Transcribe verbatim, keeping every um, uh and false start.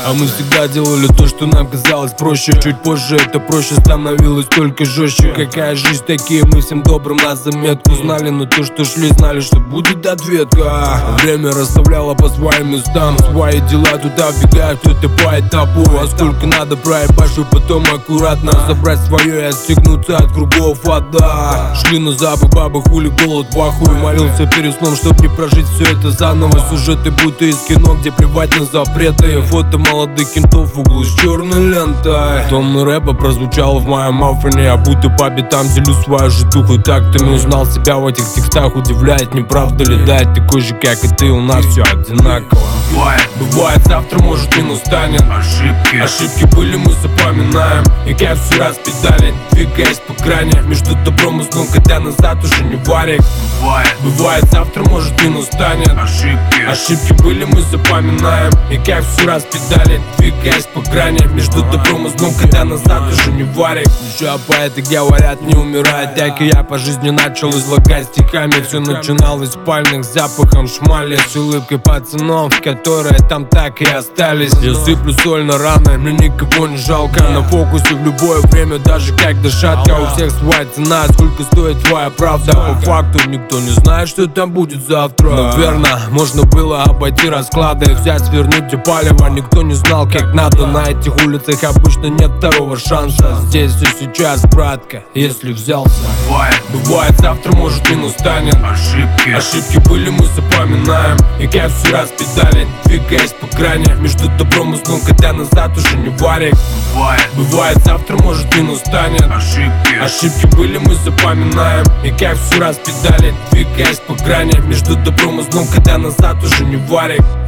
А мы всегда делали то, что нам казалось проще. Чуть позже это проще становилось только жестче. Какая жизнь, такие мы всем добрым на заметку. Знали, но то, что шли, знали, что будет ответка. Время расставляло по своим местам. Свои дела туда вбегают, кто-то по этапу. А сколько надо проебать, чтобы потом аккуратно забрать свое и отстегнуться от кругов ада. Шли на запах, бабы, хули, голод, похуй. Молился перед сном, чтоб не прожить все это заново. Сюжеты будто из кино, где плевать на запреты. Фото молодых кентов в углу с черной лентой. Томный рэпа прозвучал в моем мафоне. Я будто по битам делю свою житуху тактами. Узнал себя в этих текстах, удивляет, не правда ли? Да, такой же, как и ты, у нас все одинаково. Бывает, бывает, завтра может и настанет. Ошибки, ошибки были, мы запоминаем. И кайф все раз педали, двигаясь по грани между добром и злом, когда назад уже не варик. Бывает, бывает, завтра может и настанет. Ошибки, ошибки были, мы запоминаем. И кайф все раз педали, двигаясь по грани между добром и злом, когда назад уже не варик. Еще поэты говорят, не умирает. Так и я по жизни начал излагать стихами. Все начиналось в спальных запахом шмали, с улыбкой пацанов, которые там так и остались. Я сыплю соль на раны, мне никого не жалко. На фокусе в любое время, даже как дышатка. У всех своя цена, сколько стоит твоя правда. По факту никто не знает, что там будет завтра. Наверно, можно было обойти расклады, взять, свернуть где палево. Никто не знал, как надо. На этих улицах обычно нет второго шанса. Здесь и сейчас, братка, если взялся. Бывает, бывает, завтра может и настанет. Ошибки, ошибки были, мы запоминаем. И кайф все раз педали, двигаясь по грани между добром и злом, когда назад уже не варик. Бывает, бывает, завтра может и настанет. Ошибки, ошибки были, мы запоминаем. И кайф все раз педали, двигаясь по грани между добром и злом, когда назад уже не варик.